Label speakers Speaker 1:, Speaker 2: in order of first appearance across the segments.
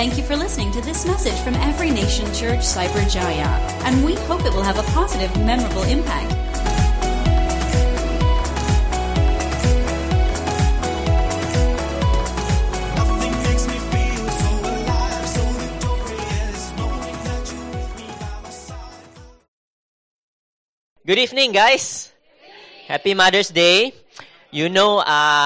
Speaker 1: Thank you for listening to this message from Every Nation Church Cyberjaya, and we hope it will have a positive, memorable impact.
Speaker 2: Nothing makes me feel so alive, so victorious, knowing that you're with me by my side.
Speaker 3: Good evening, guys. Happy Mother's Day. You know,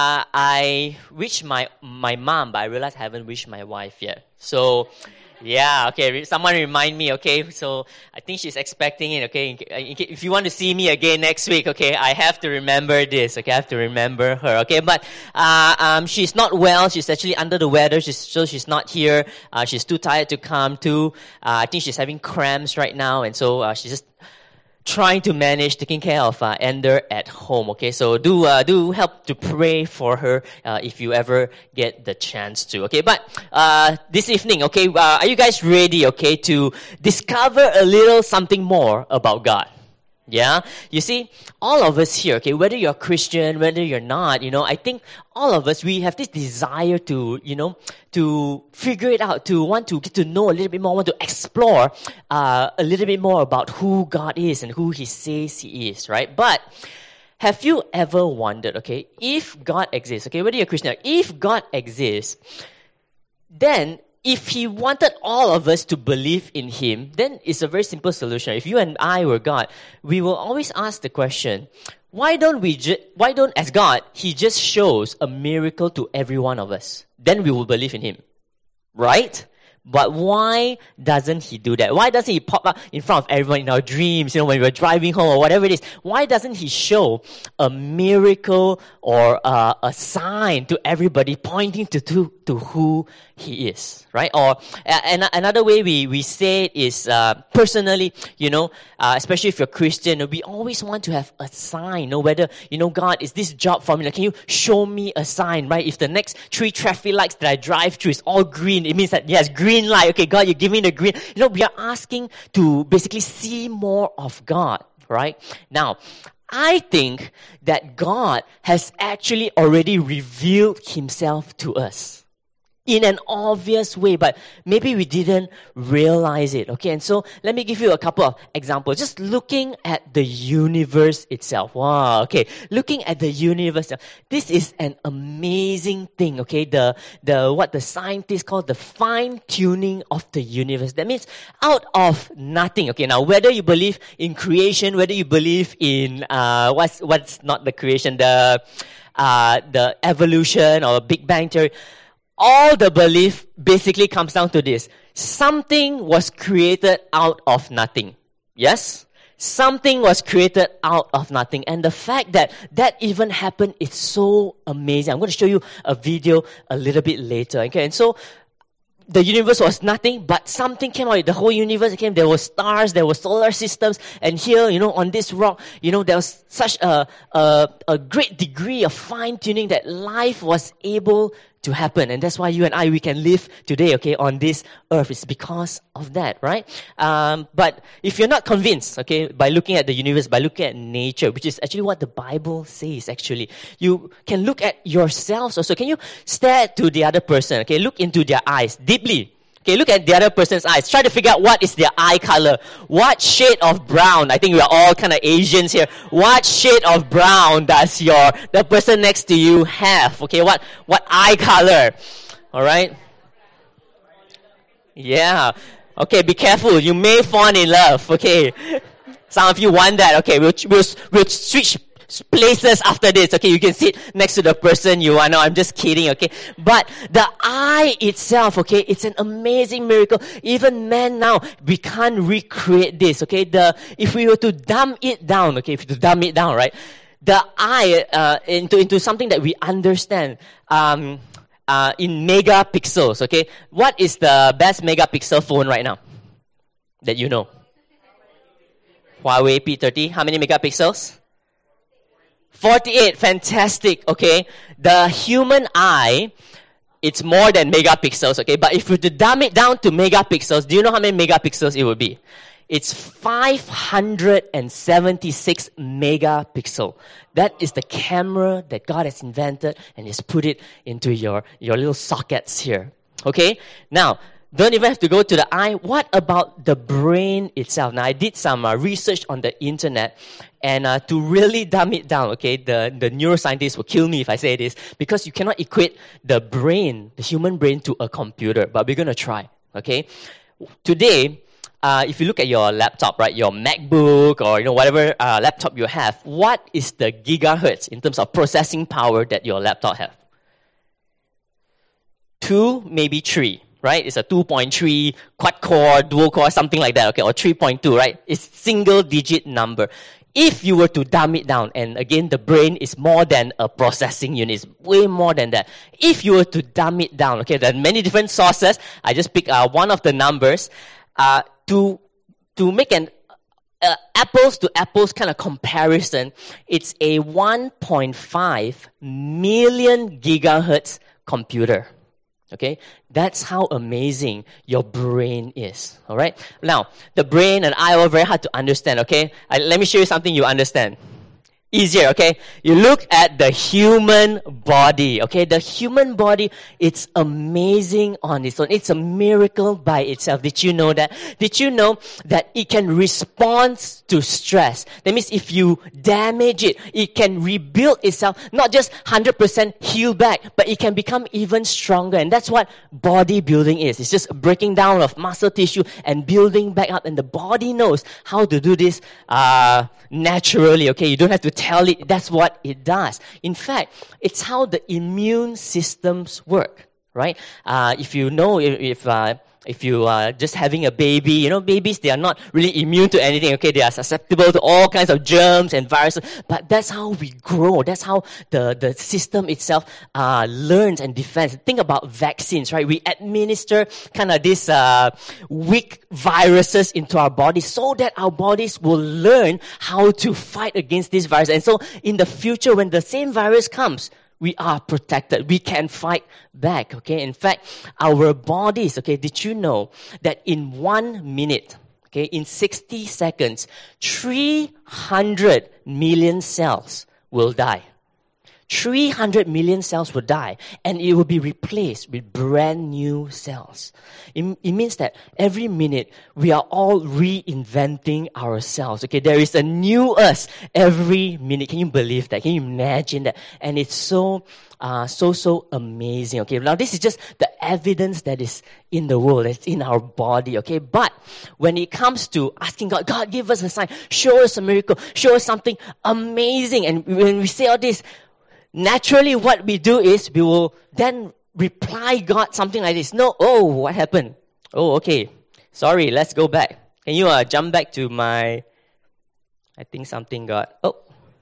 Speaker 3: I wished my mom, but I realized I haven't wished my wife yet. So, yeah, okay, someone remind me, okay? So, I think she's expecting it, okay? If you want to see me again next week, okay, I have to remember this, okay? I have to remember her, okay? But she's not well. She's actually under the weather, so she's not here. She's too tired to come too. I think she's having cramps right now, and so she's just trying to manage taking care of Ender at home. Okay, so do help to pray for her if you ever get the chance to. Okay, but this evening, okay, are you guys ready? Okay, to discover a little something more about God? Yeah, you see, all of us here, okay, whether you're Christian, whether you're not, I think all of us, we have this desire to, to figure it out, to want to get to know a little bit more, want to explore a little bit more about who God is and who He says He is, right? But have you ever wondered, okay, if God exists, okay, whether you're Christian, if God exists, then if He wanted all of us to believe in Him, then it's a very simple solution. If you and I were God, we will always ask the question, why don't as God, He just shows a miracle to every one of us? Then we will believe in Him, right? But why doesn't He do that? Why doesn't He pop up in front of everyone in our dreams, when we're driving home or whatever it is? Why doesn't He show a miracle or a sign to everybody pointing to who He is, right? Or another way we say it is personally, especially if you're Christian, we always want to have a sign, whether, God, is this job for me? Like, can you show me a sign, right? If the next 3 traffic lights that I drive through is all green, it means that, yes, green light. Okay, God, you give me the green. We are asking to basically see more of God, right? Now, I think that God has actually already revealed Himself to us in an obvious way, but maybe we didn't realize it, okay? And so, let me give you a couple of examples. Just looking at the universe itself. Wow, okay. Looking at the universe itself. This is an amazing thing, okay? What the scientists call the fine-tuning of the universe. That means out of nothing, okay? Now, whether you believe in creation, whether you believe in, what's not the creation, the evolution or Big Bang Theory, all the belief basically comes down to this. Something was created out of nothing. Yes? Something was created out of nothing. And the fact that even happened is so amazing. I'm going to show you a video a little bit later. Okay? And so, the universe was nothing, but something came out. The whole universe came. There were stars, there were solar systems, and here, on this rock, there was such a great degree of fine-tuning that life was able to happen. And that's why you and I, we can live today, okay, on this earth. It's because of that, right? But if you're not convinced, okay, by looking at the universe, by looking at nature, which is actually what the Bible says, actually, you can look at yourselves also. Can you stare to the other person, okay? Look into their eyes deeply. Okay, look at the other person's eyes. Try to figure out what is their eye color. What shade of brown? I think we are all kind of Asians here. What shade of brown does the person next to you have? Okay, what eye color? All right. Yeah. Okay, be careful. You may fall in love. Okay. Some of you want that. Okay, we'll switch places after this. Okay, you can sit next to the person you want. No, I'm just kidding. Okay, but the eye itself, okay, it's an amazing miracle. Even man now, we can't recreate this. Okay, if we were to dumb it down, right? The eye into something that we understand in megapixels. Okay, what is the best megapixel phone right now that you know? Huawei P30. How many megapixels? 48, fantastic, okay. The human eye, it's more than megapixels, okay. But if we were to dumb it down to megapixels, do you know how many megapixels it would be? It's 576 megapixel. That is the camera that God has invented and has put it into your little sockets here. Okay? Now, don't even have to go to the eye. What about the brain itself? Now, I did some research on the internet, and to really dumb it down, okay, the neuroscientists will kill me if I say this, because you cannot equate the brain, the human brain, to a computer, but we're going to try, okay? Today, if you look at your laptop, right, your MacBook or whatever laptop you have, what is the gigahertz in terms of processing power that your laptop have? 2, maybe 3, right? It's a 2.3 quad core, dual core, something like that, okay, or 3.2, right? It's single digit number. If you were to dumb it down, and again, the brain is more than a processing unit, it's way more than that. If you were to dumb it down, okay, there are many different sources. I just pick one of the numbers to make an apples to apples kind of comparison. It's a 1.5 million gigahertz computer. Okay, that's how amazing your brain is. All right. Now, the brain and eye are very hard to understand. Okay, let me show you something you understand. Easier, okay? You look at the human body, okay? The human body, it's amazing on its own. It's a miracle by itself. Did you know that? Did you know that it can respond to stress? That means if you damage it, it can rebuild itself, not just 100% heal back, but it can become even stronger. And that's what bodybuilding is. It's just breaking down of muscle tissue and building back up. And the body knows how to do this naturally, okay? You don't have to tell it. That's what it does. In fact, it's how the immune systems work, right? If you know, if you are just having a baby, babies, they are not really immune to anything, okay? They are susceptible to all kinds of germs and viruses, but that's how we grow. That's how the system itself learns and defends. Think about vaccines, right? We administer kind of these weak viruses into our bodies so that our bodies will learn how to fight against this virus. And so in the future, when the same virus comes, we are protected. We can fight back, okay? In fact, our bodies, okay, did you know that in 1 minute, okay, in 60 seconds, 300 million cells will die. 300 million cells will die, and it will be replaced with brand new cells. It means that every minute we are all reinventing ourselves. Okay, there is a new us every minute. Can you believe that? Can you imagine that? And it's so amazing. Okay, now this is just the evidence that is in the world, it's in our body. Okay, but when it comes to asking God, give us a sign, show us a miracle, show us something amazing, and when we say all this, naturally, what we do is we will then reply God something like this. No, what happened? Oh, okay. Sorry, let's go back. Can you jump back to I think something got... Oh.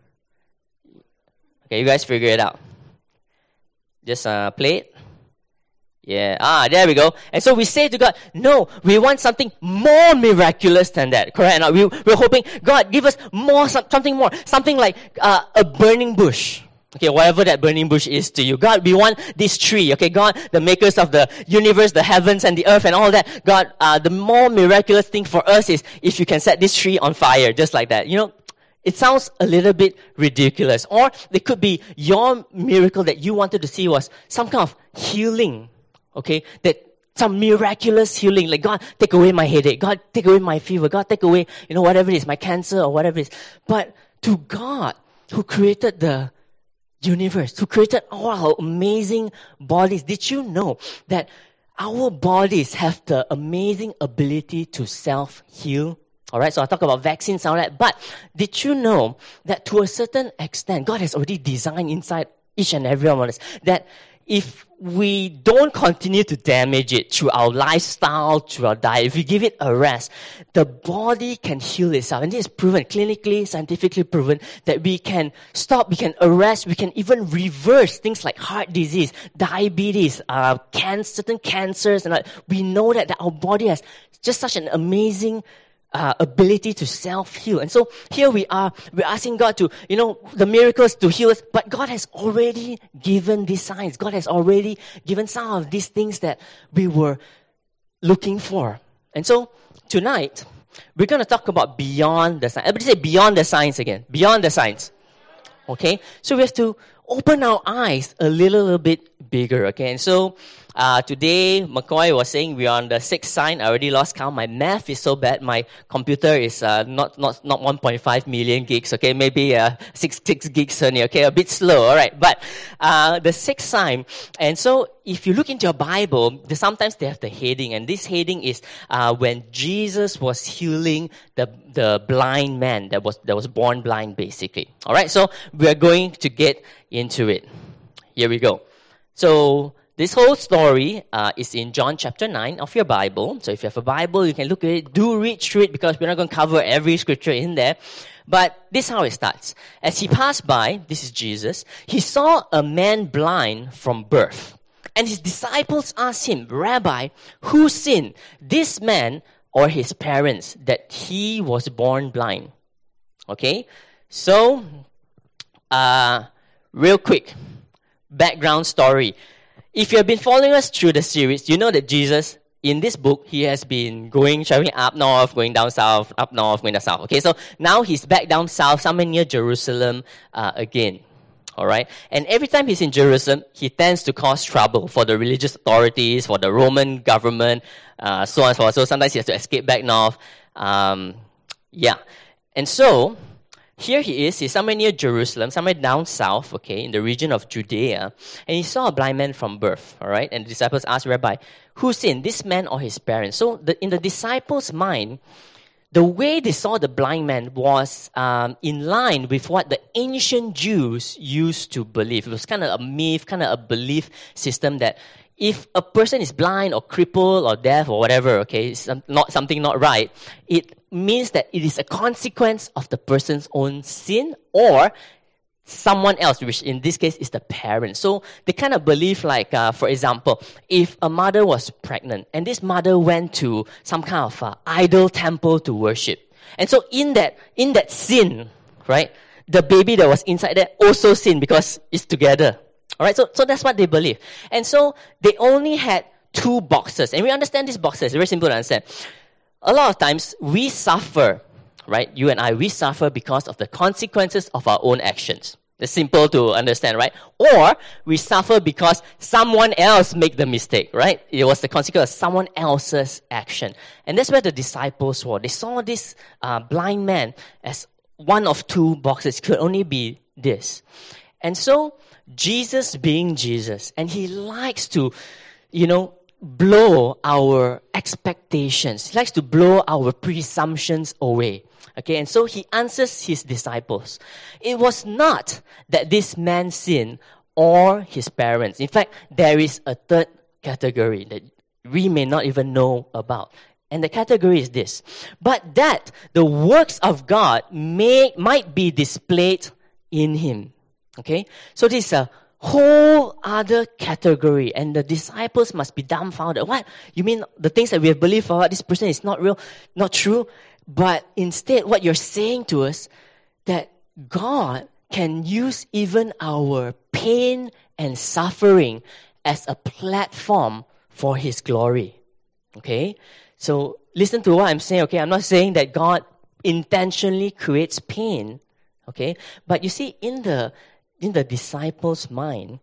Speaker 3: Okay, you guys figure it out. Just play it. Yeah, there we go. And so we say to God, no, we want something more miraculous than that. Correct? Now, we're hoping, God, give us more, something more. Something like a burning bush. Okay, whatever that burning bush is to you. God, we want this tree. Okay, God, the makers of the universe, the heavens and the earth and all that. God, the more miraculous thing for us is if you can set this tree on fire, just like that. It sounds a little bit ridiculous. Or it could be your miracle that you wanted to see was some kind of healing. Okay, that some miraculous healing. Like, God, take away my headache. God, take away my fever. God, take away, whatever it is, my cancer or whatever it is. But to God, who created the universe, who created all our amazing bodies, did you know that our bodies have the amazing ability to self-heal? Alright, so I'll talk about vaccines and all that, but did you know that to a certain extent, God has already designed inside each and every one of us that if we don't continue to damage it through our lifestyle, through our diet, if we give it a rest, the body can heal itself. And this is proven, clinically, scientifically proven, that we can stop, we can arrest, we can even reverse things like heart disease, diabetes, certain cancers. And we know that our body has just such an amazing ability to self-heal. And so here we're asking God to, the miracles to heal us, but God has already given these signs. God has already given some of these things that we were looking for. And so tonight, we're going to talk about beyond the signs. Everybody say beyond the signs again. Beyond the signs. Okay? So we have to open our eyes a little bit bigger. Okay, and so today McCoy was saying we are on the 6th sign. I already lost count. My math is so bad. My computer is not 1.5 million gigs. Okay, maybe 6 gigs only. Okay, a bit slow. All right, but the 6th sign. And so if you look into your Bible, sometimes they have the heading, and this heading is when Jesus was healing the blind man that was born blind, basically. All right, so we are going to get into it. Here we go. So this whole story is in John chapter 9 of your Bible. So if you have a Bible, you can look at it. Do read through it because we're not going to cover every scripture in there. But this is how it starts. As he passed by, this is Jesus, he saw a man blind from birth. And his disciples asked him, Rabbi, who sinned, this man or his parents, that he was born blind? Okay? So, real quick, background story. If you have been following us through the series, you know that Jesus, in this book, he has been traveling up north, going down south, up north, going down south. Okay, so now he's back down south, somewhere near Jerusalem again. All right, and every time he's in Jerusalem, he tends to cause trouble for the religious authorities, for the Roman government, so on and so forth. So sometimes he has to escape back north. And so here he is. He's somewhere near Jerusalem, somewhere down south, okay, in the region of Judea. And he saw a blind man from birth, all right? And the disciples asked, Rabbi, who sinned, this man or his parents? So in the disciples' mind, the way they saw the blind man was in line with what the ancient Jews used to believe. It was kind of a myth, kind of a belief system that if a person is blind or crippled or deaf or whatever, okay, something not right, it means that it is a consequence of the person's own sin or someone else, which in this case is the parent. So they kind of believe like, for example, if a mother was pregnant and this mother went to some kind of idol temple to worship. And so in that sin, right, the baby that was inside there also sinned because it's together. All right, so that's what they believe. And so they only had 2 boxes. And we understand these boxes. It's very simple to understand. A lot of times we suffer, right? You and I, we suffer because of the consequences of our own actions. It's simple to understand, right? Or we suffer because someone else made the mistake, right? It was the consequence of someone else's action. And that's where the disciples were. They saw this blind man as one of 2 boxes. It could only be this. And so Jesus being Jesus, and he likes to, blow our expectations. He likes to blow our presumptions away. Okay, and so he answers his disciples. It was not that this man sinned or his parents. In fact, there is a third category that we may not even know about. And the category is this. But that the works of God might be displayed in him. Okay, so this is a whole other category, and the disciples must be dumbfounded. What? You mean the things that we have believed about this person is not real, not true? But instead, what you're saying to us, that God can use even our pain and suffering as a platform for his glory. Okay? So listen to what I'm saying, okay? I'm not saying that God intentionally creates pain, okay? But you see, in the disciples' mind,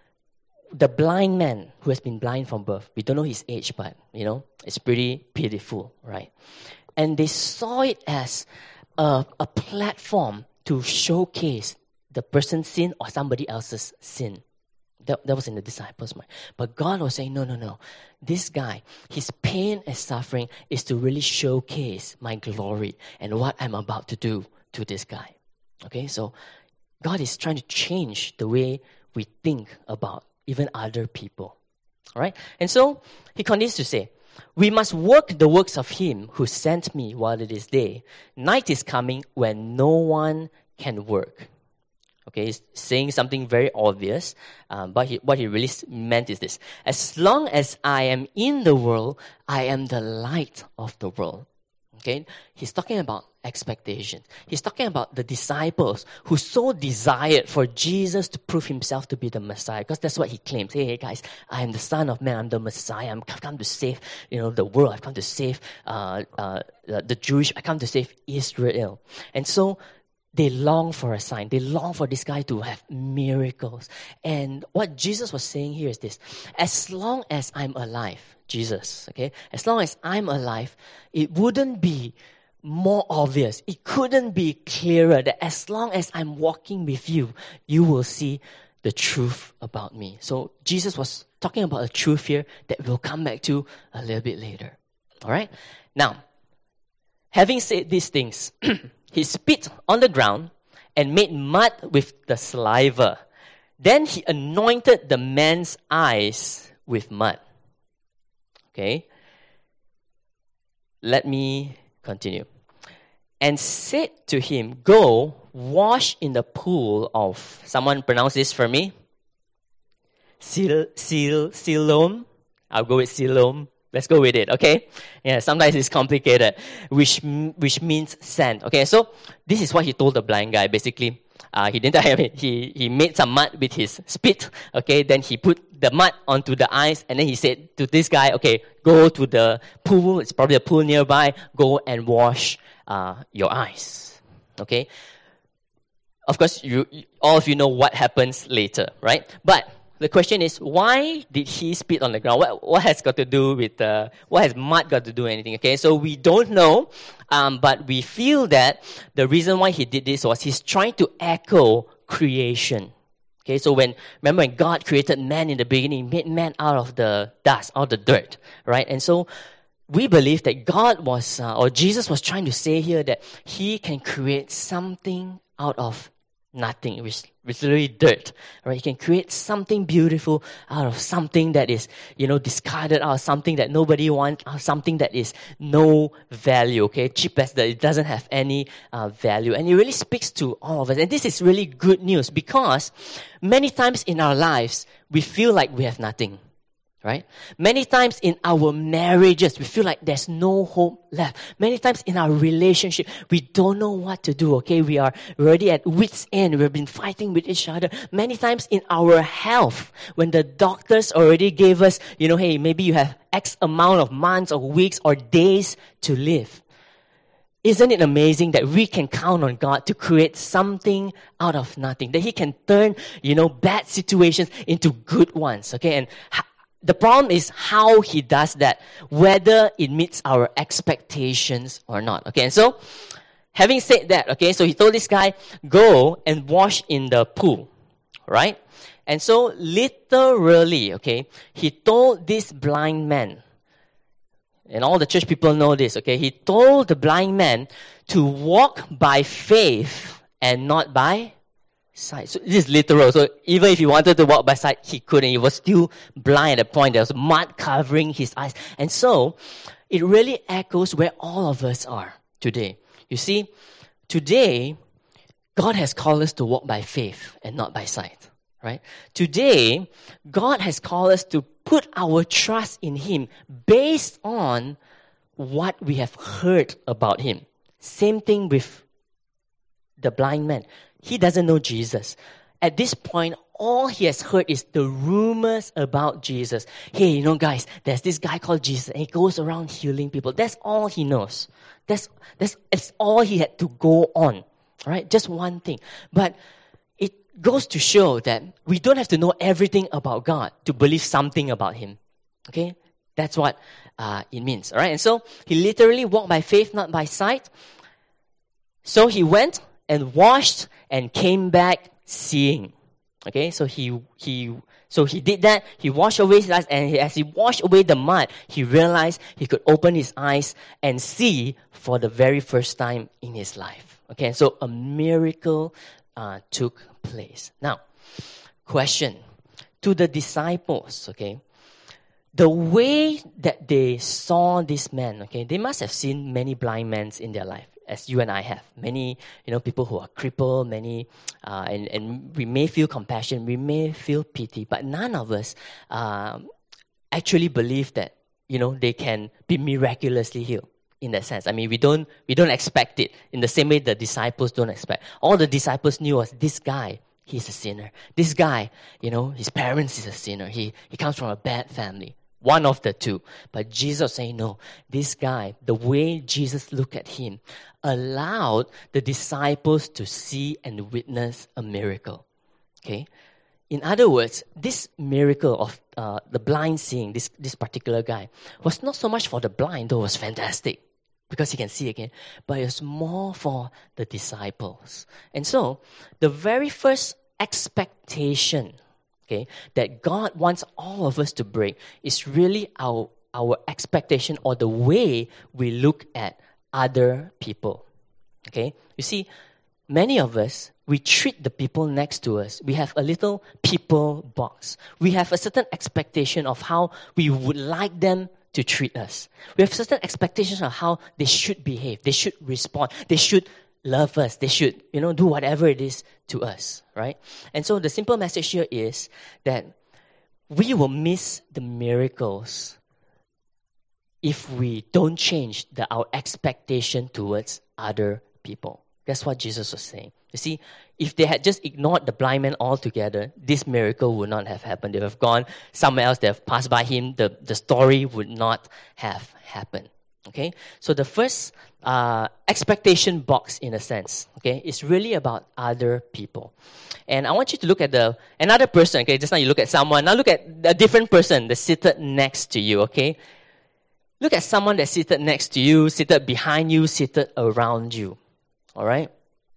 Speaker 3: the blind man who has been blind from birth, we don't know his age, but, it's pretty pitiful, right? And they saw it as a platform to showcase the person's sin or somebody else's sin. That was in the disciples' mind. But God was saying, no. This guy, his pain and suffering is to really showcase my glory and what I'm about to do to this guy. Okay, so God is trying to change the way we think about even other people. All right? And so he continues to say, we must work the works of him who sent me while it is day. Night is coming when no one can work. Okay, he's saying something very obvious, but what he really meant is this. As long as I am in the world, I am the light of the world. Okay, he's talking about expectation. He's talking about the disciples who so desired for Jesus to prove himself to be the Messiah, because that's what he claims. Hey guys, I am the Son of Man. I'm the Messiah. I've come to save, the world. I've come to save the Jewish. I come to save Israel. And so they long for a sign. They long for this guy to have miracles. And what Jesus was saying here is this: as long as I'm alive, Jesus, okay, as long as I'm alive, it wouldn't be more obvious. It couldn't be clearer that as long as I'm walking with you, you will see the truth about me. So Jesus was talking about a truth here that we'll come back to a little bit later. All right? Now, having said these things, he spit on the ground and made mud with the saliva. Then he anointed the man's eyes with mud. Okay? Let me continue. And said to him, go wash in the pool of, someone pronounce this for me? Siloam. I'll go with Siloam. Let's go with it, okay? Yeah, sometimes it's complicated, which means sand. Okay, so this is what he told the blind guy. Basically, he didn't have it. He made some mud with his spit. Okay, then he put the mud onto the eyes, and then he said to this guy, okay, go to the pool. It's probably a pool nearby. Go and wash your eyes. Okay. Of course, all of you know what happens later, right? But the question is, why did he spit on the ground? What has got to do with what has mud got to do with anything? Okay, so we don't know, but we feel that the reason why he did this was he's trying to echo creation. Okay, so remember when God created man in the beginning, he made man out of the dust, out of the dirt, right? And so we believe that God was, or Jesus was trying to say here that he can create something out of nothing, which is literally dirt, right? He can create something beautiful out of something that is, discarded, out of something that nobody wants, out of something that is no value, okay? Cheap as that, it doesn't have any value. And it really speaks to all of us. And this is really good news because many times in our lives, we feel like we have nothing. Right? Many times in our marriages, we feel like there's no hope left. Many times in our relationship, we don't know what to do, okay? We are already at wit's end. We've been fighting with each other. Many times in our health, when the doctors already gave us, hey, maybe you have X amount of months or weeks or days to live. Isn't it amazing that we can count on God to create something out of nothing? That he can turn, bad situations into good ones, okay? And the problem is how he does that, whether it meets our expectations or not. Okay, and so having said that, okay, so he told this guy, go and wash in the pool, right? And so literally, okay, he told this blind man, and all the church people know this, okay, he told the blind man to walk by faith and not by sight. So this is literal. So even if he wanted to walk by sight, he couldn't. He was still blind at the point. There was mud covering his eyes. And so it really echoes where all of us are today. You see, today, God has called us to walk by faith and not by sight. Right? Today, God has called us to put our trust in him based on what we have heard about him. Same thing with the blind man. He doesn't know Jesus. At this point, all he has heard is the rumors about Jesus. Hey, guys, there's this guy called Jesus, and he goes around healing people. That's all he knows. That's all he had to go on, right? Just one thing. But it goes to show that we don't have to know everything about God to believe something about him. Okay? That's what it means, all right? And so he literally walked by faith, not by sight. So he went and washed and came back seeing. Okay, so he did that. He washed away his eyes, and as he washed away the mud, he realized he could open his eyes and see for the very first time in his life. Okay, so a miracle took place. Now, question to the disciples. Okay, the way that they saw this man. Okay, they must have seen many blind men in their life, as you and I have. Many, people who are crippled, many, and we may feel compassion, we may feel pity, but none of us actually believe that, they can be miraculously healed in that sense. I mean, we don't expect it in the same way the disciples don't expect. All the disciples knew was this guy, he's a sinner. This guy, his parents is a sinner. He comes from a bad family. one of the two. But Jesus saying, no, this guy, the way Jesus looked at him, allowed the disciples to see and witness a miracle. Okay? In other words, this miracle of the blind seeing, this particular guy, was not so much for the blind, though it was fantastic, because he can see again, but it was more for the disciples. And so, the very first expectation, okay, that God wants all of us to break is really our expectation or the way we look at other people. Okay? You see, many of us, we treat the people next to us. We have a little people box. We have a certain expectation of how we would like them to treat us. We have certain expectations of how they should behave. They should respond. They should love us. They should, do whatever it is to us, right? And so the simple message here is that we will miss the miracles if we don't change our expectation towards other people. That's what Jesus was saying. You see, if they had just ignored the blind man altogether, this miracle would not have happened. They would have gone somewhere else. They have passed by him. The story would not have happened. Okay? So the first expectation box, in a sense, okay, is really about other people. And I want you to look at another person. Okay, just now you look at someone. Now look at a different person that's seated next to you. Okay? Look at someone that's seated next to you, seated behind you, seated around you. All right?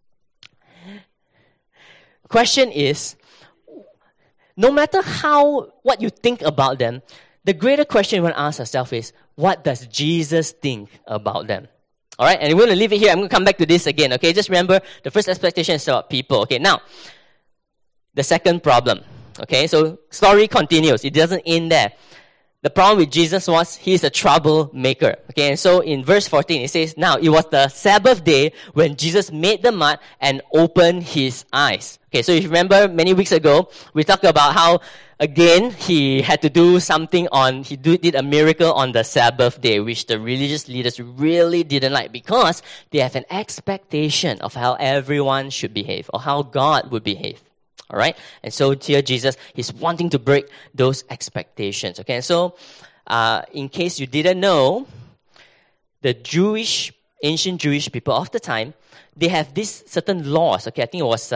Speaker 3: Question is, no matter what you think about them, the greater question we want to ask ourselves is, what does Jesus think about them? All right? And we're going to leave it here. I'm going to come back to this again. Okay? Just remember, the first expectation is about people. Okay? Now, the second problem. Okay? So, story continues. It doesn't end there. The problem with Jesus was he's a troublemaker. Okay, and so in verse 14 it says, now it was the Sabbath day when Jesus made the mud and opened his eyes. Okay, so if you remember many weeks ago, we talked about how, again, he had to do something did a miracle on the Sabbath day, which the religious leaders really didn't like because they have an expectation of how everyone should behave or how God would behave. All right? And so here Jesus, he's wanting to break those expectations. Okay? And so, in case you didn't know, the ancient Jewish people of the time, they have these certain laws. Okay? I think it was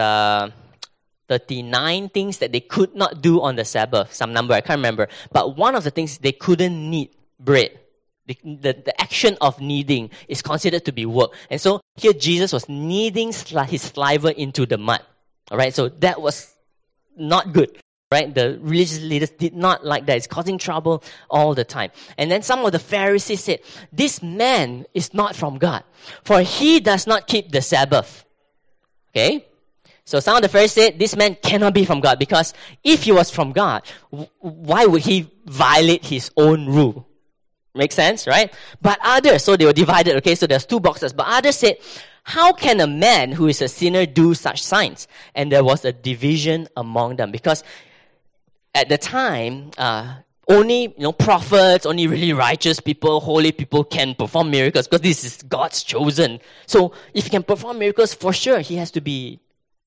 Speaker 3: 39 things that they could not do on the Sabbath. Some number, I can't remember. But one of the things, they couldn't knead bread. The action of kneading is considered to be work. And so here Jesus was kneading his saliva into the mud. All right, so that was not good, right? The religious leaders did not like that. It's causing trouble all the time. And then some of the Pharisees said, this man is not from God, for he does not keep the Sabbath. Okay? So some of the Pharisees said, this man cannot be from God, because if he was from God, why would he violate his own rule? Makes sense, right? But others, so they were divided, okay? So there's two boxes. But others said, how can a man who is a sinner do such signs? And there was a division among them. Because at the time, only prophets, only really righteous people, holy people can perform miracles, because this is God's chosen. So if he can perform miracles, for sure he has to be,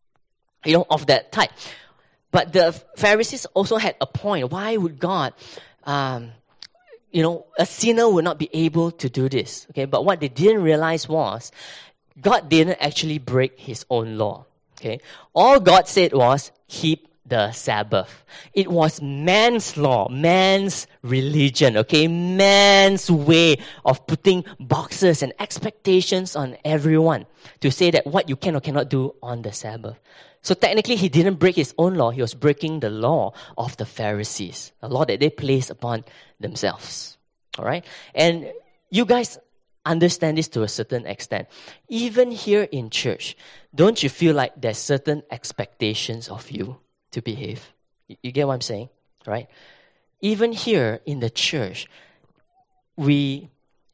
Speaker 3: of that type. But the Pharisees also had a point. Why would God, a sinner would not be able to do this? Okay, but what they didn't realize was, God didn't actually break his own law. Okay, all God said was, keep the Sabbath. It was man's law, man's religion, okay, man's way of putting boxes and expectations on everyone to say that what you can or cannot do on the Sabbath. So technically, he didn't break his own law. He was breaking the law of the Pharisees, a law that they placed upon themselves. All right? And you guys understand this to a certain extent. Even here in church, don't you feel like there's certain expectations of you to behave? You get what I'm saying? Right? Even here in the church, we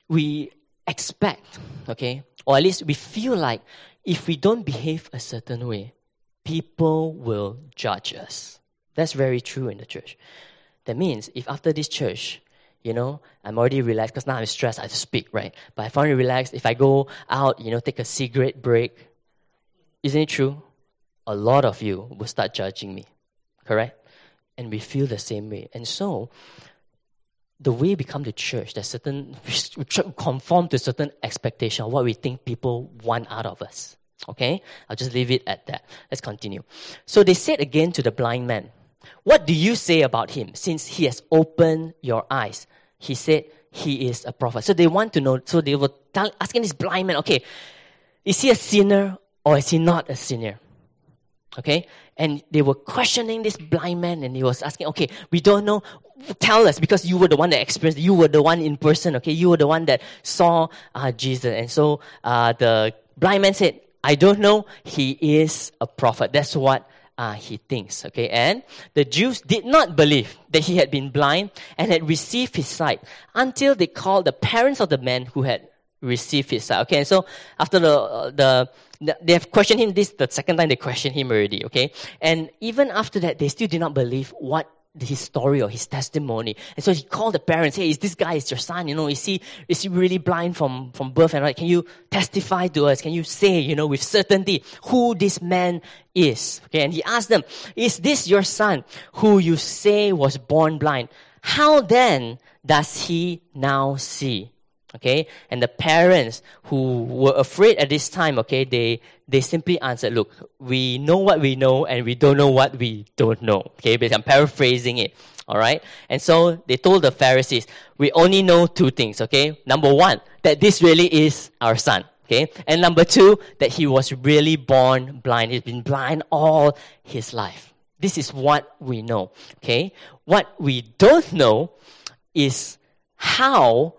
Speaker 3: expect, okay, or at least we feel like if we don't behave a certain way, people will judge us. That's very true in the church. That means if after this church, I'm already relaxed because now I'm stressed, I have to speak, right? But if I'm relaxed, if I go out, take a cigarette break, isn't it true? A lot of you will start judging me, correct? And we feel the same way. And so, the way we come to church, there's certain, we try to conform to certain expectation of what we think people want out of us. Okay? I'll just leave it at that. Let's continue. So they said again to the blind man, what do you say about him since he has opened your eyes? He said he is a prophet. So they want to know, so they were asking this blind man, okay, is he a sinner or is he not a sinner? Okay? And they were questioning this blind man and he was asking, okay, we don't know. Tell us, because you were the one that experienced, you were the one in person, okay? You were the one that saw Jesus. And so the blind man said, I don't know, he is a prophet. That's what he thinks, okay? And the Jews did not believe that he had been blind and had received his sight until they called the parents of the man who had received his sight, okay? And so after they have questioned him, this the second time they questioned him already, okay? And even after that, they still did not believe what his story or his testimony. And so he called the parents, hey, is this guy is your son? Is he really blind from birth? And right, can you testify to us? Can you say, with certainty who this man is? Okay, and he asked them, is this your son who you say was born blind? How then does he now see? Okay, and the parents who were afraid at this time, okay, they simply answered, look, we know what we know and we don't know what we don't know. Okay, but I'm paraphrasing it. All right, and so they told the Pharisees, we only know two things. Okay, number one, that this really is our son. Okay, and number two, that he was really born blind. He's been blind all his life. This is what we know. Okay, what we don't know is how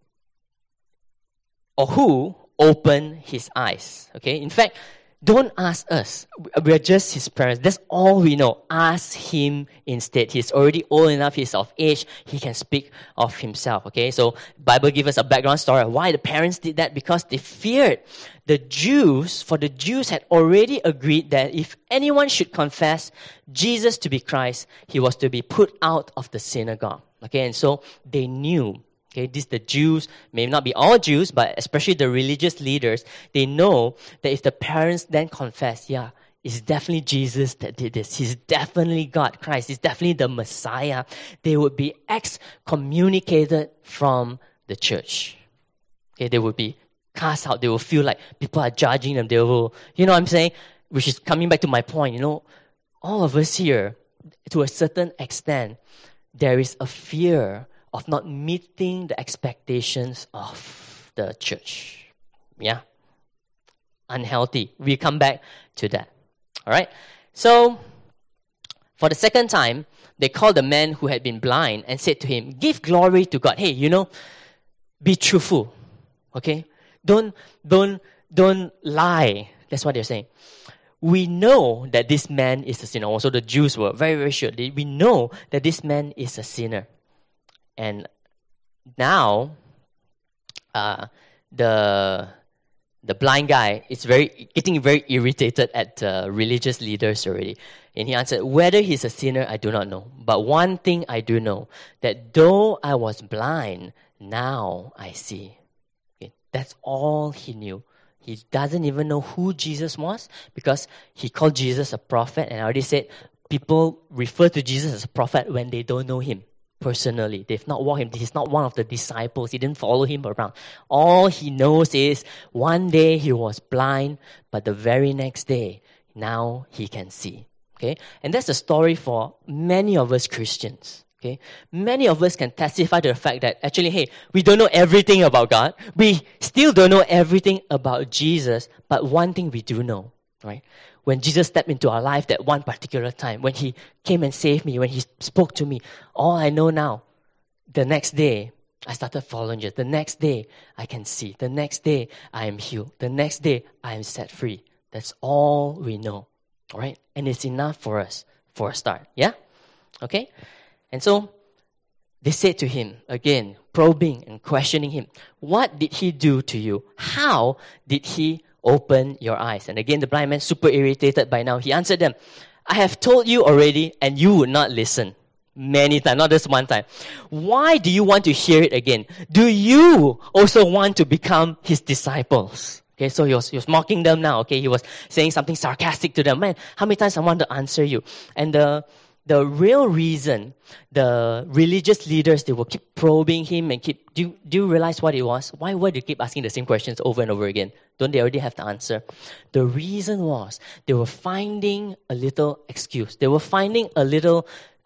Speaker 3: or who opened his eyes. Okay? In fact, don't ask us. We're just his parents. That's all we know. Ask him instead. He's already old enough. He's of age. He can speak of himself. Okay? So, Bible gives us a background story of why the parents did that. Because they feared the Jews, for the Jews had already agreed that if anyone should confess Jesus to be Christ, he was to be put out of the synagogue. Okay? And so, they knew. Okay, the Jews, may not be all Jews, but especially the religious leaders, they know that if the parents then confess, yeah, it's definitely Jesus that did this. He's definitely God, Christ. He's definitely the Messiah. They would be excommunicated from the church. Okay, they would be cast out. They will feel like people are judging them. They will, you know what I'm saying? Which is coming back to my point, all of us here, to a certain extent, there is a fear of not meeting the expectations of the church. Yeah? Unhealthy. We come back to that. All right? So, for the second time, they called the man who had been blind and said to him, give glory to God. Hey, be truthful. Okay? Don't lie. That's what they're saying. We know that this man is a sinner. Also, the Jews were very, very sure. We know that this man is a sinner. And now, the blind guy is getting very irritated at the religious leaders already. And he answered, whether he's a sinner, I do not know. But one thing I do know, that though I was blind, now I see. Okay, that's all he knew. He doesn't even know who Jesus was because he called Jesus a prophet. And I already said, people refer to Jesus as a prophet when they don't know him personally. They've not walked him. He's not one of the disciples. He didn't follow him around. All he knows is one day he was blind, but the very next day, now he can see. Okay? And that's the story for many of us Christians. Okay? Many of us can testify to the fact that actually, hey, we don't know everything about God. We still don't know everything about Jesus, but one thing we do know, right? When Jesus stepped into our life that one particular time, when he came and saved me, when he spoke to me, all I know now, the next day, I started following Jesus. The next day, I can see. The next day, I am healed. The next day, I am set free. That's all we know, all right? And it's enough for us for a start, yeah? Okay? And so, they said to him, again, probing and questioning him, what did he do to you? How did he open your eyes? And again, the blind man, super irritated by now, he answered them, I have told you already and you would not listen. Many times, not just one time. Why do you want to hear it again? Do you also want to become his disciples? Okay, so he was mocking them now. Okay, he was saying something sarcastic to them. Man, how many times I want to answer you? And the the real reason the religious leaders, they will keep probing him and keep, do you realize what it was? Why would they keep asking the same questions over and over again? Don't they already have the answer? The reason was they were finding a little excuse. They were finding a little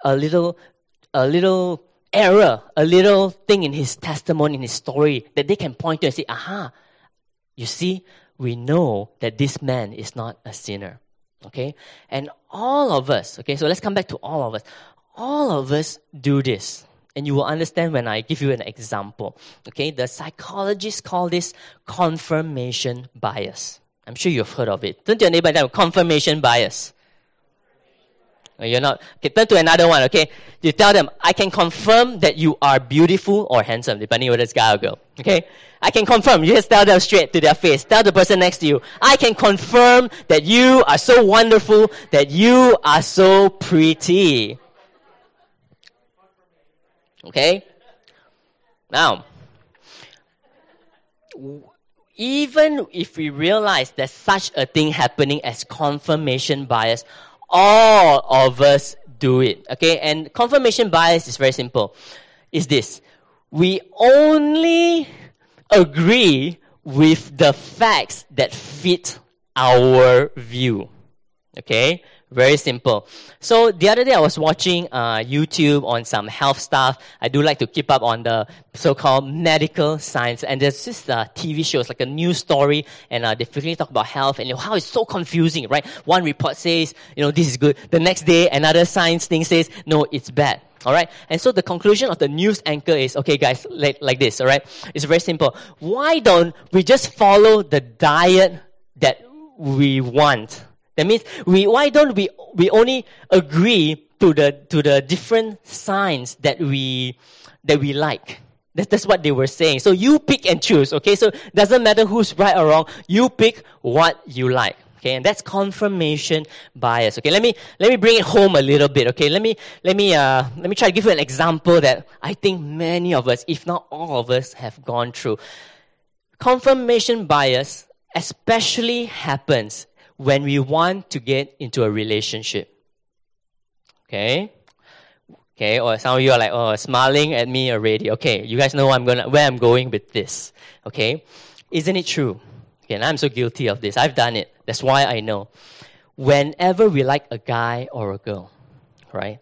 Speaker 3: error, a little thing in his testimony, in his story that they can point to and say, aha, you see, we know that this man is not a sinner. Okay? And all of us, okay, so let's come back to all of us. All of us do this. And you will understand when I give you an example. Okay? The psychologists call this confirmation bias. I'm sure you've heard of it. Turn to your neighbor and tell them, confirmation bias. You're not. Okay, turn to another one, okay? You tell them, I can confirm that you are beautiful or handsome, depending whether it's guy or girl. Okay? I can confirm. You just tell them straight to their face. Tell the person next to you, I can confirm that you are so wonderful, that you are so pretty. Okay? Now, even if we realize there's such a thing happening as confirmation bias, all of us do it. Okay? And confirmation bias is very simple. It's this. We only agree with the facts that fit our view. Okay? Very simple. So the other day I was watching YouTube on some health stuff. I do like to keep up on the so-called medical science. And there's this TV show, it's like a news story, and they frequently talk about health and how it's so confusing, right? One report says, this is good. The next day, another science thing says, no, it's bad. All right? And so the conclusion of the news anchor is, okay, guys, like this, all right? It's very simple. Why don't we just follow the diet that we want? That means why don't we only agree to the different signs that we like? That's what they were saying. So you pick and choose, okay? So it doesn't matter who's right or wrong. You pick what you like. Okay, and that's confirmation bias. Okay, let me bring it home a little bit. Okay, let me try to give you an example that I think many of us, if not all of us, have gone through. Confirmation bias especially happens when we want to get into a relationship. Okay, or some of you are like, smiling at me already. Okay, you guys know where I'm going with this. Okay, isn't it true? Okay, and I'm so guilty of this. I've done it. That's why I know. Whenever we like a guy or a girl, right?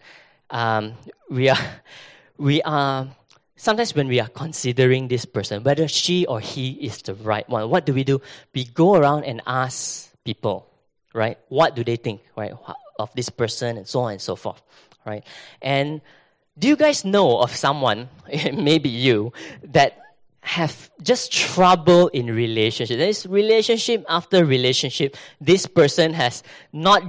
Speaker 3: We are sometimes when we are considering this person, whether she or he is the right one, what do? We go around and ask people, right? What do they think, right, of this person, and so on and so forth, right? And do you guys know of someone, maybe you, that have just trouble in relationship? There's relationship after relationship. This person has not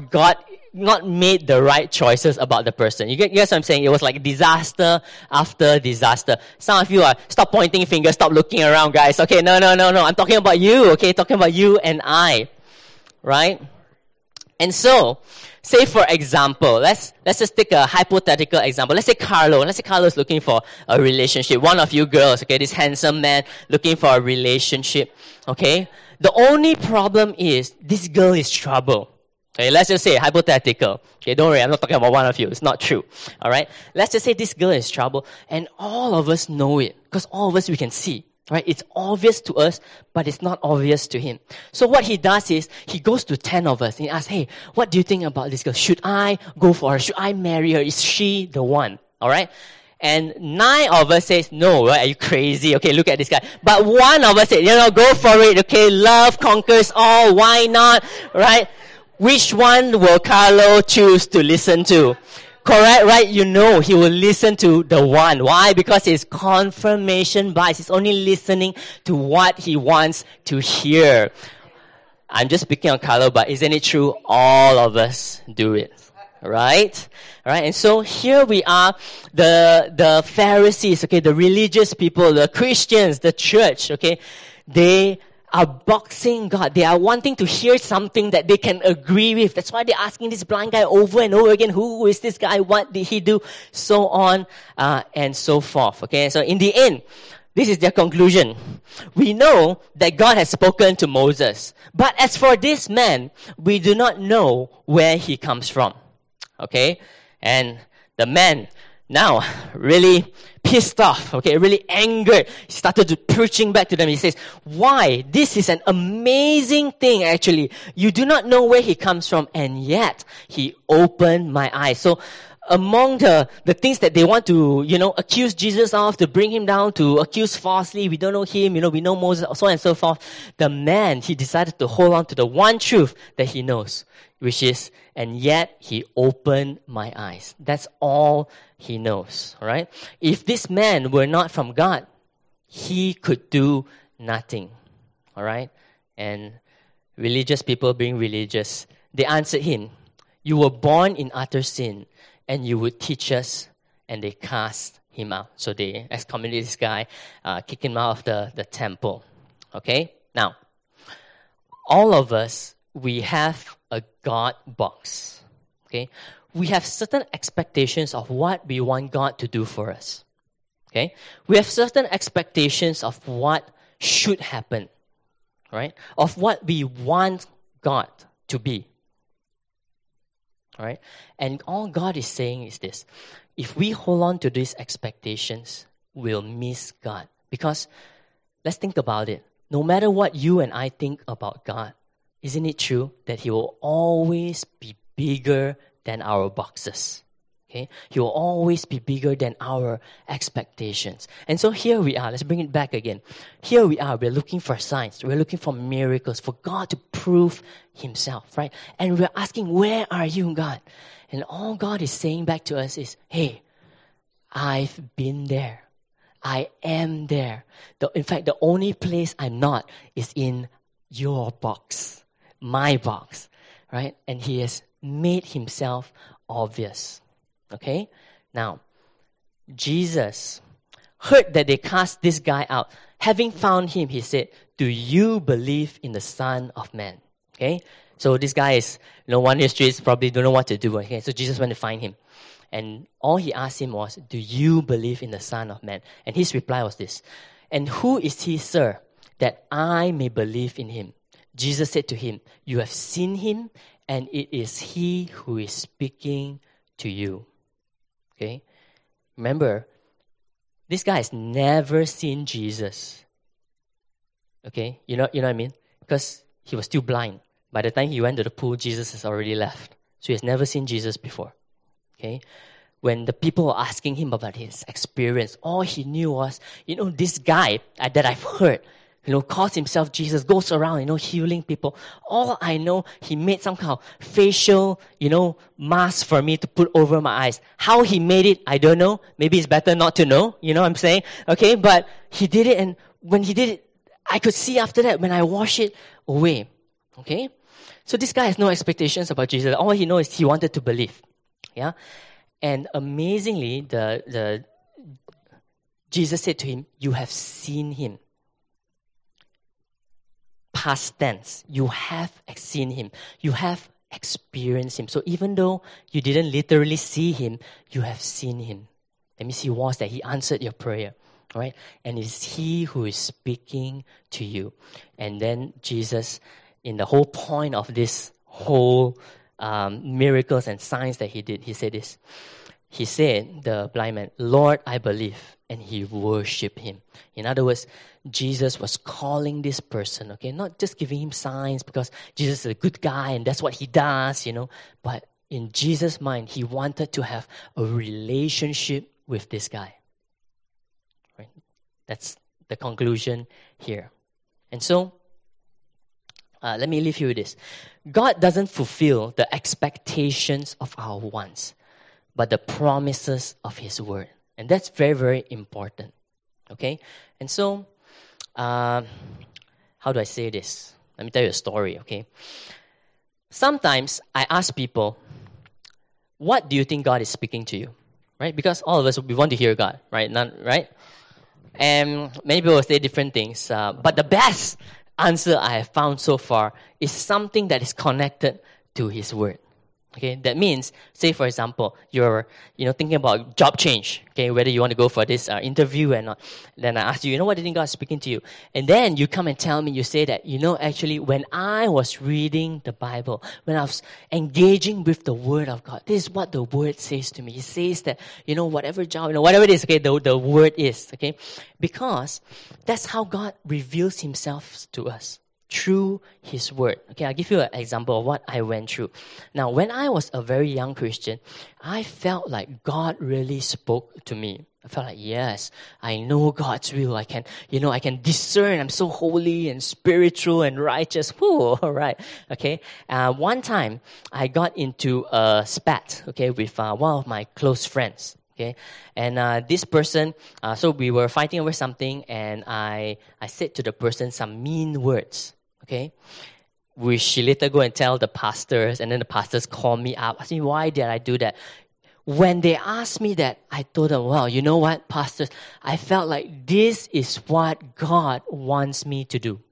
Speaker 3: made the right choices about the person. You guess what I'm saying? It was like disaster after disaster. Some of you are, stop pointing fingers, stop looking around, guys. Okay, no. I'm talking about you, okay? Talking about you and I, right? And so, say for example, let's just take a hypothetical example. Let's say Carlo is looking for a relationship. One of you girls, okay, this handsome man looking for a relationship, okay? The only problem is this girl is trouble. Okay, let's just say hypothetical. Okay, don't worry, I'm not talking about one of you. It's not true. All right? Let's just say this girl is trouble, and all of us know it because all of us we can see. Right? It's obvious to us, but it's not obvious to him. So what he does is, he goes to 10 of us and he asks, hey, what do you think about this girl? Should I go for her? Should I marry her? Is she the one? Alright? And 9 of us says, no, right? Are you crazy? Okay, look at this guy. But 1 of us said, go for it. Okay, love conquers all. Why not? Right? Which one will Carlo choose to listen to? Correct, right? He will listen to the one. Why? Because it's confirmation bias. He's only listening to what he wants to hear. I'm just picking on Carlo, but isn't it true? All of us do it. Right? Alright, and so here we are, the Pharisees, okay, the religious people, the Christians, the church, okay, they are boxing God. They are wanting to hear something that they can agree with. That's why they're asking this blind guy over and over again, who is this guy? What did he do? So on and so forth. Okay, so in the end, this is their conclusion. We know that God has spoken to Moses. But as for this man, we do not know where he comes from. Okay? And The man, now, really pissed off, okay, really angered. He started to preaching back to them. He says, why? This is an amazing thing, actually. You do not know where he comes from, and yet he opened my eyes. So, among the things that they want to, accuse Jesus of, to bring him down, to accuse falsely, we don't know him, we know Moses, so on and so forth. The man, he decided to hold on to the one truth that he knows, which is, and yet he opened my eyes. That's all he knows, all right? If this man were not from God, he could do nothing, all right? And religious people being religious, they answered him, you were born in utter sin, and you would teach us, and they cast him out. So they excommunicated this guy, kick him out of the temple. Okay? Now, all of us, we have a God box. Okay? We have certain expectations of what we want God to do for us. Okay? We have certain expectations of what should happen. Right? Of what we want God to be. All right? And all God is saying is this. If we hold on to these expectations, we'll miss God. Because let's think about it. No matter what you and I think about God, isn't it true that He will always be bigger than our boxes? Okay? He will always be bigger than our expectations. And so here we are. Let's bring it back again. Here we are. We're looking for signs. We're looking for miracles, for God to prove Himself, right? And we're asking, where are you, God? And all God is saying back to us is, hey, I've been there. I am there. In fact, the only place I'm not is in your box, my box, right? And He has made Himself obvious. Okay? Now, Jesus heard that they cast this guy out. Having found him, He said, do you believe in the Son of Man? Okay? So this guy is, wandering the streets, probably don't know what to do. Okay? So Jesus went to find him. And all He asked him was, do you believe in the Son of Man? And his reply was this, and who is He, sir, that I may believe in Him? Jesus said to him, you have seen Him, and it is He who is speaking to you. Okay? Remember, this guy has never seen Jesus. Okay? You know what I mean? Because he was still blind. By the time he went to the pool, Jesus has already left. So he has never seen Jesus before. Okay? When the people were asking him about his experience, all he knew was, this guy that I've heard, calls himself Jesus, goes around, healing people. All I know, he made some kind of facial, mask for me to put over my eyes. How he made it, I don't know. Maybe it's better not to know, what I'm saying? Okay, but he did it, and when he did it, I could see after that when I wash it away. Okay? So this guy has no expectations about Jesus. All he knows is he wanted to believe. Yeah? And amazingly, the Jesus said to him, you have seen Him. Past tense. You have seen Him. You have experienced Him. So even though you didn't literally see Him, you have seen Him. That means He was there. He answered your prayer. Right? And it's He who is speaking to you. And then Jesus, in the whole point of this whole miracles and signs that He did, He said this. He said, the blind man, Lord, I believe. And he worshipped Him. In other words, Jesus was calling this person, okay, not just giving him signs because Jesus is a good guy and that's what He does, but in Jesus' mind, He wanted to have a relationship with this guy. Right? That's the conclusion here. And so, let me leave you with this. God doesn't fulfill the expectations of our wants, but the promises of His word. And that's very, very important. Okay? And so, how do I say this? Let me tell you a story, okay? Sometimes I ask people, what do you think God is speaking to you? Right? Because all of us, we want to hear God, right? Right? And many people will say different things. But the best answer I have found so far is something that is connected to His word. Okay, that means, say for example, you're thinking about job change. Okay, whether you want to go for this interview or not. Then I ask you, what do you think God is speaking to you? And then you come and tell me, you say that, actually, when I was reading the Bible, when I was engaging with the Word of God, this is what the Word says to me. It says that, whatever job, whatever it is, okay, the Word is, okay, because that's how God reveals Himself to us. Through His Word. Okay, I'll give you an example of what I went through. Now, when I was a very young Christian, I felt like God really spoke to me. I felt like, yes, I know God's will. I can discern. I'm so holy and spiritual and righteous. Whew, all right. Okay. One time, I got into a spat, okay, with one of my close friends. Okay, and this person, so we were fighting over something, and I said to the person some mean words. Okay, she later go and tell the pastors, and then the pastors call me up, ask me why did I do that. When they asked me that, I told them, well, you know what, pastors, I felt like this is what God wants me to do.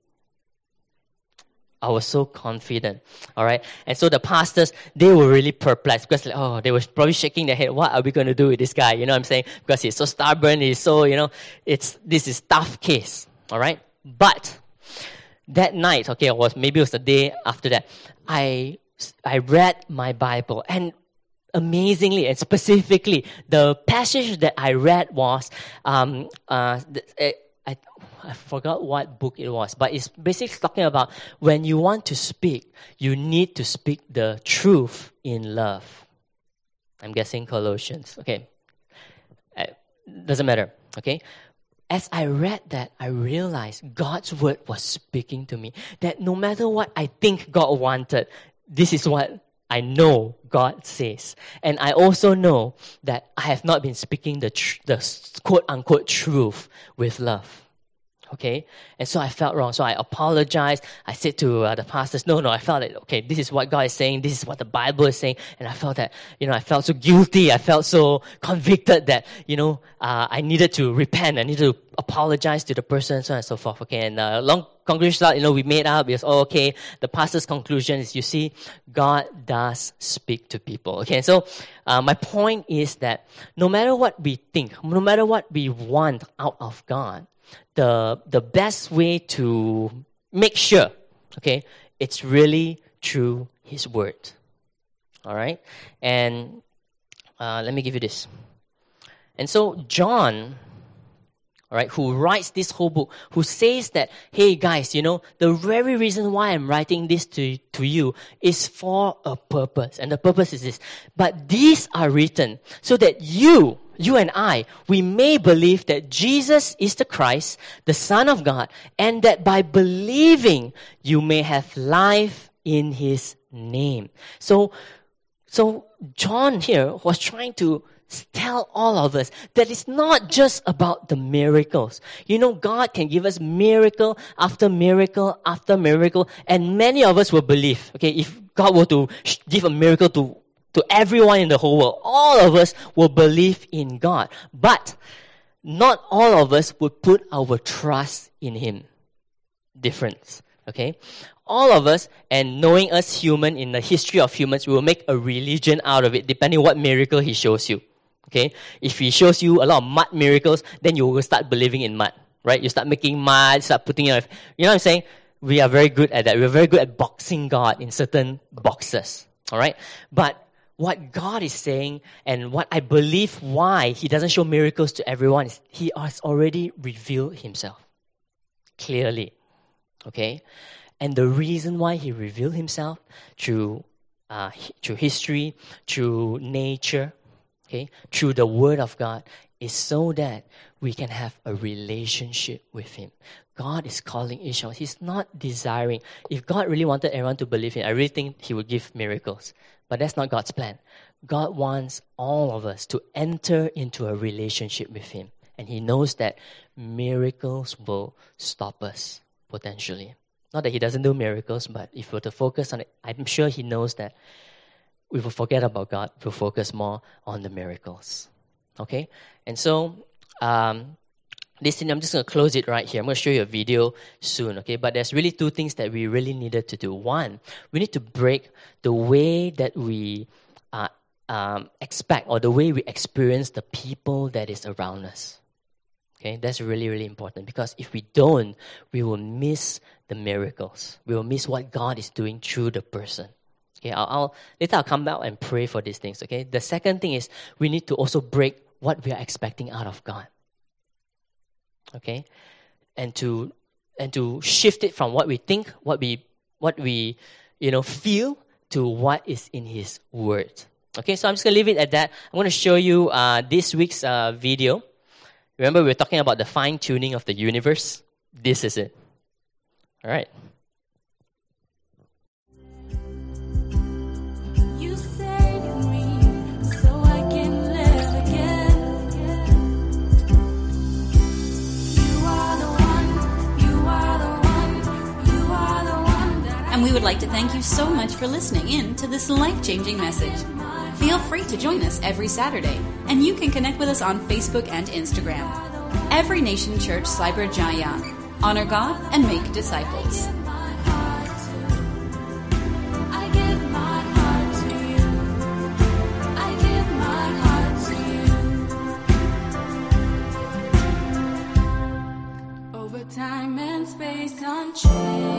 Speaker 3: I was so confident, all right? And so the pastors, they were really perplexed because, they were probably shaking their head. What are we going to do with this guy? You know what I'm saying? Because he's so stubborn, he's so, this is tough case, all right? But that night, okay, maybe it was the day after that, I read my Bible, and amazingly and specifically, the passage that I read was, I forgot what book it was, but it's basically talking about when you want to speak, you need to speak the truth in love. I'm guessing Colossians. Okay. Doesn't matter. Okay. As I read that, I realized God's word was speaking to me. That no matter what I think God wanted, this is what I know God says. And I also know that I have not been speaking the quote-unquote truth with love. Okay, and so I felt wrong. So I apologized. I said to the pastors, no, I felt that, okay, this is what God is saying. This is what the Bible is saying. And I felt that, I felt so guilty. I felt so convicted that, I needed to repent. I needed to apologize to the person, so on and so forth. Okay, and long conclusion, we made up. It's okay. The pastor's conclusion is, you see, God does speak to people. Okay, and so my point is that no matter what we think, no matter what we want out of God, the best way to make sure, okay, it's really through His Word. All right? And let me give you this. And so John, all right, who writes this whole book, who says that, hey guys, the very reason why I'm writing this to you is for a purpose. And the purpose is this. But these are written so that you and I, we may believe that Jesus is the Christ, the Son of God, and that by believing, you may have life in His name. So John here was trying to tell all of us that it's not just about the miracles. God can give us miracle after miracle after miracle, and many of us will believe. Okay, if God were to give a miracle to everyone in the whole world, all of us will believe in God. But not all of us would put our trust in Him. Difference. Okay? All of us, and knowing us human, in the history of humans, we will make a religion out of it, depending on what miracle He shows you. Okay? If He shows you a lot of mud miracles, then you will start believing in mud. Right? You start making mud, start putting it. You know what I'm saying? We are very good at that. We're very good at boxing God in certain boxes. Alright? But what God is saying, and what I believe why He doesn't show miracles to everyone, is He has already revealed Himself clearly. Okay? And the reason why He revealed Himself through history, through nature, okay, through the Word of God, is so that we can have a relationship with Him. God is calling each of us. He's not desiring. If God really wanted everyone to believe Him, I really think He would give miracles. But that's not God's plan. God wants all of us to enter into a relationship with Him. And He knows that miracles will stop us, potentially. Not that He doesn't do miracles, but if we were to focus on it, I'm sure He knows that we will forget about God. We'll focus more on the miracles. Okay? And so, this thing, I'm just going to close it right here. I'm going to show you a video soon, okay? But there's really two things that we really needed to do. One, we need to break the way that we expect or the way we experience the people that is around us. Okay, that's really, really important, because if we don't, we will miss the miracles. We will miss what God is doing through the person. Okay, later I'll come back and pray for these things. Okay, the second thing is we need to also break what we are expecting out of God. Okay, and to shift it from what we think, what we feel, to what is in His Word. Okay, so I'm just gonna leave it at that. I'm gonna show you this week's video. Remember, we were talking about the fine-tuning of the universe? This is it. All right.
Speaker 4: You saved me so I can live again. You are the one, you are the one, you are the one that I
Speaker 1: And we would like to thank you so much for listening in to this life-changing message. Feel free to join us every Saturday, and you can connect with us on Facebook and Instagram. Every Nation Church Cyberjaya. Honor God and make disciples.
Speaker 4: I give my heart to you. I give my heart to you. Over time and space unchanged.